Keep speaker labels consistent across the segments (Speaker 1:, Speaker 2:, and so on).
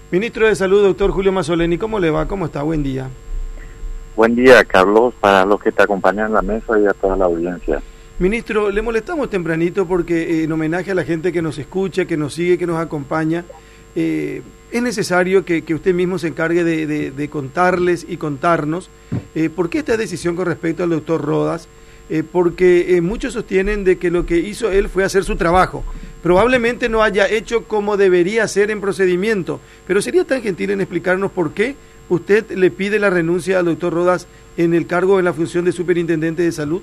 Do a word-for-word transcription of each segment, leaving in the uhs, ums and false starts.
Speaker 1: Ministro de Salud, doctor Julio Mazzoleni, ¿cómo le va? ¿Cómo está? Buen día.
Speaker 2: Buen día, Carlos, para los que te acompañan en la mesa y a toda la audiencia.
Speaker 1: Ministro, le molestamos tempranito porque eh, en homenaje a la gente que nos escucha, que nos sigue, que nos acompaña, eh, es necesario que, que usted mismo se encargue de, de, de contarles y contarnos eh, por qué esta decisión con respecto al doctor Rodas, eh, porque eh, muchos sostienen de que lo que hizo él fue hacer su trabajo. Probablemente no haya hecho como debería ser en procedimiento, pero sería tan gentil en explicarnos por qué usted le pide la renuncia al doctor Rodas en el cargo en la función de superintendente de salud.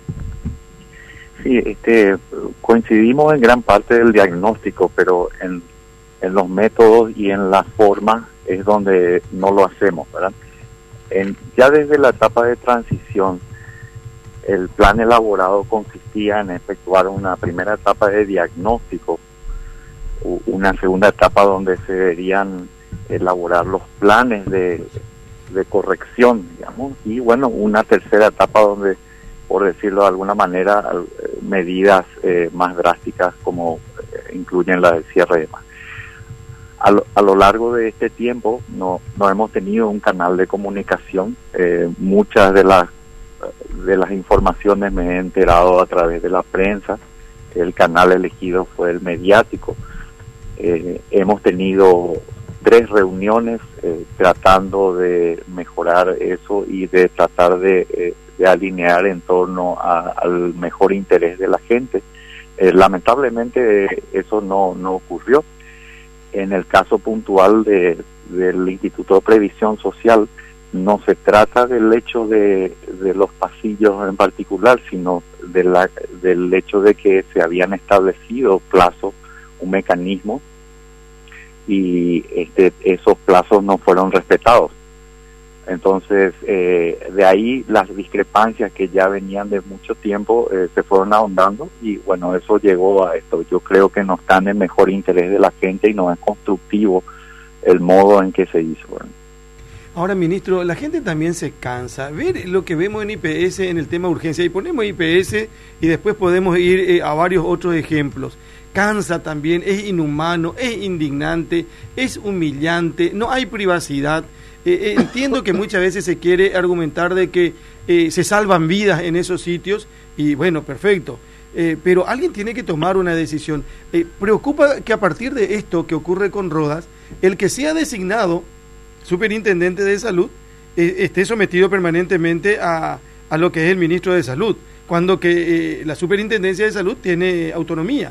Speaker 2: Sí, este, coincidimos en gran parte del diagnóstico, pero en, en los métodos y en la forma es donde no lo hacemos, ¿verdad? En, ya desde la etapa de transición, el plan elaborado consistía en efectuar una primera etapa de diagnóstico, una segunda etapa donde se deberían elaborar los planes de, de corrección, digamos, y bueno, una tercera etapa donde, por decirlo de alguna manera, medidas eh, más drásticas como eh, incluyen la del cierre y demás. A lo, a lo largo de este tiempo no, no hemos tenido un canal de comunicación, eh, muchas de las de las informaciones me he enterado a través de la prensa. El canal elegido fue el mediático. Eh, hemos tenido tres reuniones eh, tratando de mejorar eso y de tratar de, eh, de alinear en torno a, al mejor interés de la gente. Eh, lamentablemente eh, eso no, no ocurrió. En el caso puntual de, del Instituto de Previsión Social, no se trata del hecho de, de los pasillos en particular, sino de la, del hecho de que se habían establecido plazos, un mecanismo, y este, esos plazos no fueron respetados. Entonces, eh, de ahí las discrepancias que ya venían de mucho tiempo eh, se fueron ahondando y bueno, eso llegó a esto. Yo creo que no está en el mejor interés de la gente y no es constructivo el modo en que se hizo. ¿Verdad?
Speaker 1: Ahora, ministro, la gente también se cansa. Ver lo que vemos en I P S en el tema urgencia, y ponemos I P S y después podemos ir eh, a varios otros ejemplos. Cansa también, es inhumano, es indignante, es humillante, no hay privacidad. Eh, eh, entiendo que muchas veces se quiere argumentar de que eh, se salvan vidas en esos sitios y bueno, perfecto. Eh, pero alguien tiene que tomar una decisión. Eh, preocupa que a partir de esto que ocurre con Rodas, el que sea designado superintendente de salud eh, esté sometido permanentemente a, a lo que es el ministro de salud, cuando que eh, la superintendencia de salud tiene autonomía.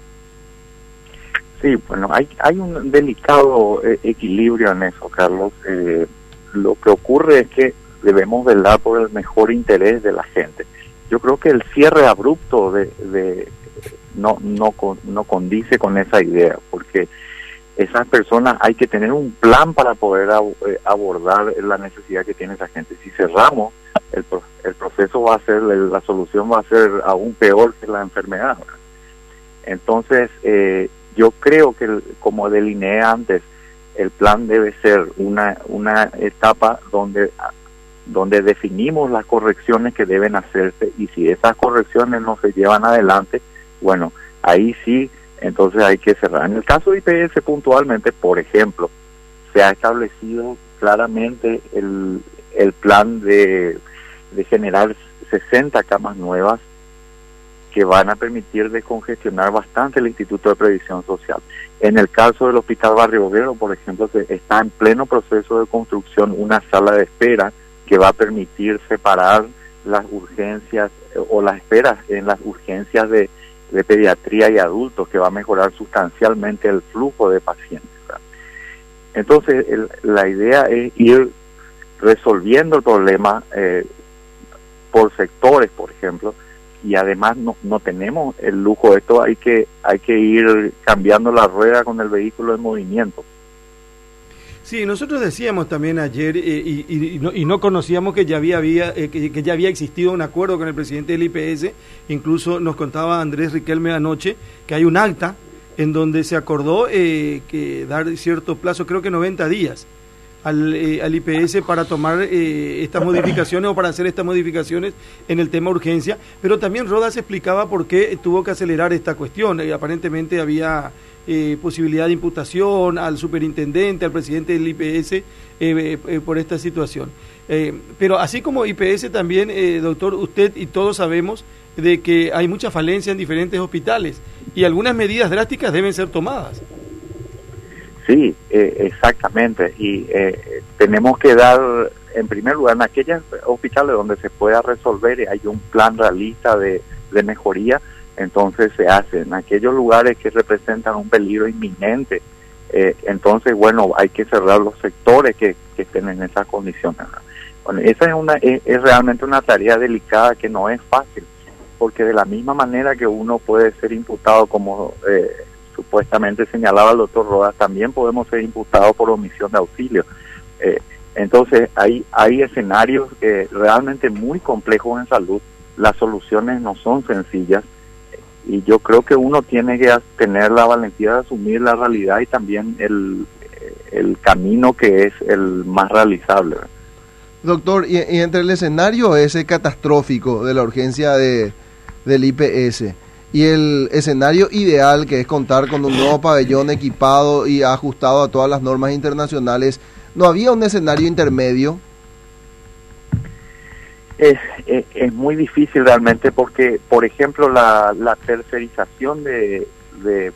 Speaker 2: Sí, bueno, hay hay un delicado eh, equilibrio en eso, Carlos. Eh, lo que ocurre es que debemos velar por el mejor interés de la gente. Yo creo que el cierre abrupto de, de no no no condice con esa idea, porque esas personas hay que tener un plan para poder ab abordar la necesidad que tiene esa gente. Si cerramos, el, pro el proceso va a ser, la solución va a ser aún peor que la enfermedad. Entonces, eh, yo creo que, el, como delineé antes, el plan debe ser una, una etapa donde, donde definimos las correcciones que deben hacerse y si esas correcciones no se llevan adelante, bueno, ahí sí, entonces hay que cerrar. En el caso de I P S puntualmente, por ejemplo, se ha establecido claramente el, el plan de, de generar sesenta camas nuevas que van a permitir descongestionar bastante el Instituto de Previsión Social. En el caso del Hospital Barrio Obrero, por ejemplo, se está en pleno proceso de construcción una sala de espera que va a permitir separar las urgencias eh, o las esperas en las urgencias de de pediatría y adultos, que va a mejorar sustancialmente el flujo de pacientes, ¿verdad? Entonces, el, la idea es ir resolviendo el problema eh, por sectores, por ejemplo, y además no, no tenemos el lujo de esto, hay que, hay que ir cambiando la rueda con el vehículo en movimiento.
Speaker 1: Sí, nosotros decíamos también ayer eh, y, y, y, no, y no conocíamos que ya había, había eh, que, que ya había existido un acuerdo con el presidente del I P S, incluso nos contaba Andrés Riquelme anoche que hay un acta en donde se acordó eh, que dar cierto plazo, creo que noventa días, al, eh, al I P S para tomar eh, estas modificaciones o para hacer estas modificaciones en el tema urgencia, pero también Rodas explicaba por qué tuvo que acelerar esta cuestión. Eh, aparentemente había eh, posibilidad de imputación al superintendente, al presidente del I P S eh, eh, por esta situación. Eh, pero así como I P S también, eh, doctor, usted y todos sabemos de que hay mucha falencia en diferentes hospitales y algunas medidas drásticas deben ser tomadas.
Speaker 2: Sí, eh, exactamente, y eh, tenemos que dar, en primer lugar, en aquellos hospitales donde se pueda resolver y hay un plan realista de, de mejoría, entonces se hace. En aquellos lugares que representan un peligro inminente, eh, entonces, bueno, hay que cerrar los sectores que, que estén en esas condiciones. Bueno, esa es, una, es, es realmente una tarea delicada que no es fácil, porque de la misma manera que uno puede ser imputado como... Eh, supuestamente señalaba el doctor Rodas, también podemos ser imputados por omisión de auxilio. Eh, entonces, hay, hay escenarios eh, realmente muy complejos en salud, las soluciones no son sencillas, y yo creo que uno tiene que tener la valentía de asumir la realidad y también el, el camino que es el más realizable.
Speaker 3: Doctor, y, y entre el escenario ese catastrófico de la urgencia de del I P S, y el escenario ideal, que es contar con un nuevo pabellón equipado y ajustado a todas las normas internacionales, ¿no había un escenario intermedio?
Speaker 2: Es, es, es muy difícil realmente porque, por ejemplo, la, la tercerización de, de,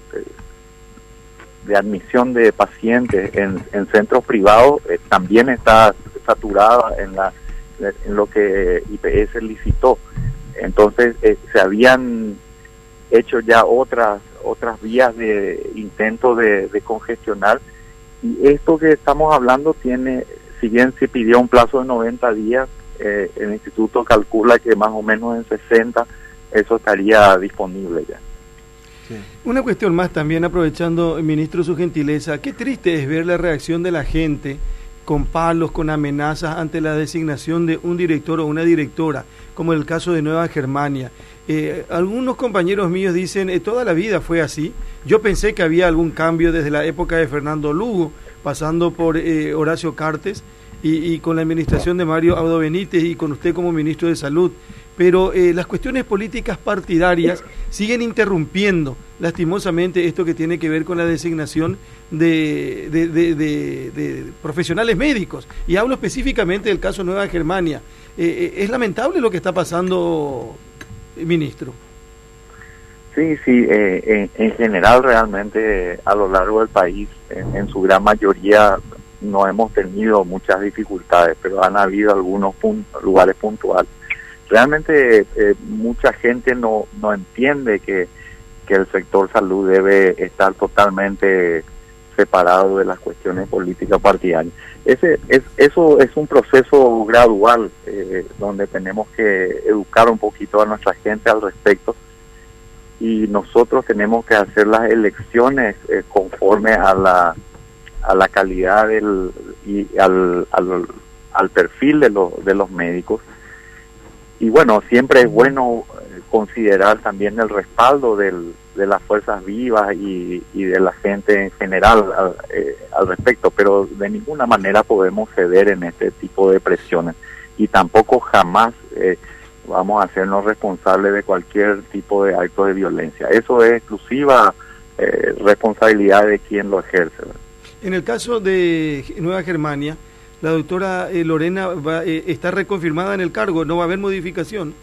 Speaker 2: de admisión de pacientes en, en centros privados eh, también está saturada en, la, en lo que I P S licitó. Entonces, eh, se habían hecho ya otras otras vías de intento de, de congestionar, y esto que estamos hablando tiene, si bien se pidió un plazo de noventa días, eh, el instituto calcula que más o menos en sesenta eso estaría disponible ya.
Speaker 1: Sí. Una cuestión más también, aprovechando, ministro, su gentileza, qué triste es ver la reacción de la gente con palos, con amenazas ante la designación de un director o una directora, como el caso de Nueva Germania. Eh, algunos compañeros míos dicen, eh, toda la vida fue así. Yo pensé que había algún cambio desde la época de Fernando Lugo, pasando por eh, Horacio Cartes y, y con la administración de Mario Abdo Benítez y con usted como ministro de Salud. Pero eh, las cuestiones políticas partidarias siguen interrumpiendo, lastimosamente, esto que tiene que ver con la designación de, de, de, de, de profesionales médicos. Y hablo específicamente del caso Nueva Germania. Eh, es lamentable lo que está pasando, ministro.
Speaker 2: Sí, sí, eh, en, en general realmente a lo largo del país, en, en su gran mayoría, no hemos tenido muchas dificultades, pero han habido algunos pun- lugares puntuales. Realmente eh, mucha gente no, no entiende que, que el sector salud debe estar totalmente separado de las cuestiones políticas partidarias. Ese, es, eso es un proceso gradual eh, donde tenemos que educar un poquito a nuestra gente al respecto, y nosotros tenemos que hacer las elecciones eh, conforme a la a la calidad del y al, al, al perfil de los de los médicos. Y bueno, siempre es bueno considerar también el respaldo del, de las fuerzas vivas y, y de la gente en general al, eh, al respecto, pero de ninguna manera podemos ceder en este tipo de presiones, y tampoco jamás eh, vamos a hacernos responsables de cualquier tipo de acto de violencia. Eso es exclusiva eh, responsabilidad de quien lo ejerce, ¿verdad?
Speaker 1: En el caso de Nueva Germania, la doctora eh, Lorena va, eh, está reconfirmada en el cargo, no va a haber modificación.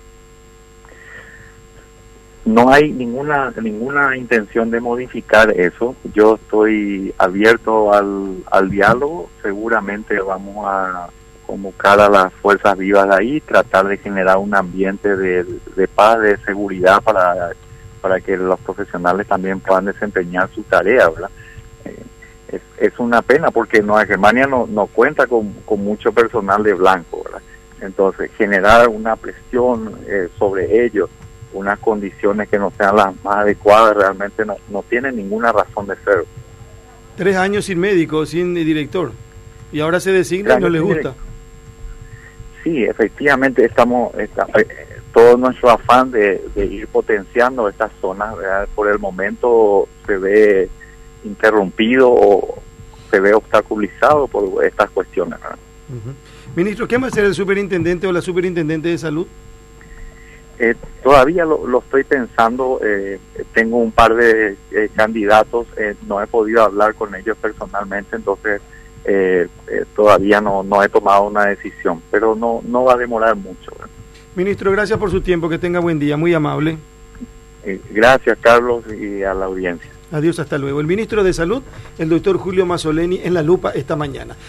Speaker 2: No hay ninguna ninguna intención de modificar eso. Yo estoy abierto al, al diálogo. Seguramente vamos a convocar a las fuerzas vivas de ahí, tratar de generar un ambiente de, de paz, de seguridad para, para que los profesionales también puedan desempeñar su tarea, ¿verdad? Eh, es, es una pena porque Nueva Germania no, no cuenta con, con mucho personal de blanco, ¿verdad? Entonces, generar una presión eh, sobre ellos, unas condiciones que no sean las más adecuadas, realmente no, no tiene ninguna razón de ser.
Speaker 1: Tres años sin médico, sin director, y ahora se designa y no les gusta.
Speaker 2: Sí, efectivamente estamos, está, eh, todo nuestro afán de, de ir potenciando estas zonas, ¿verdad? Por el momento se ve interrumpido o, se ve obstaculizado por estas cuestiones, ¿verdad?
Speaker 1: Uh-huh. Ministro, ¿qué va a hacer el superintendente o la superintendente de salud?
Speaker 2: Eh, todavía lo, lo estoy pensando, eh, tengo un par de eh, candidatos, eh, no he podido hablar con ellos personalmente, entonces eh, eh, todavía no, no he tomado una decisión, pero no, no va a demorar mucho, ¿verdad?
Speaker 1: Ministro, gracias por su tiempo, que tenga buen día, muy amable.
Speaker 2: Eh, gracias, Carlos, y a la audiencia.
Speaker 1: Adiós, hasta luego. El ministro de Salud, el doctor Julio Mazzoleni, en La Lupa esta mañana.